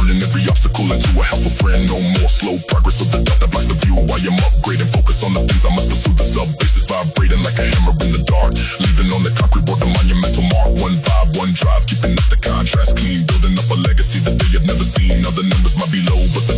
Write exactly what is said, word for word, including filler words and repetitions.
turning every obstacle into a helpful friend. No more slow progress of the doubt that blocks the view. I am upgrading, focus on the things I must pursue. The sub bass is vibrating like a hammer in the dark, leaving on the concrete board a monumental mark. One vibe, one drive, keeping up the contrast clean, building up a legacy that they have never seen. Other numbers might be low, but the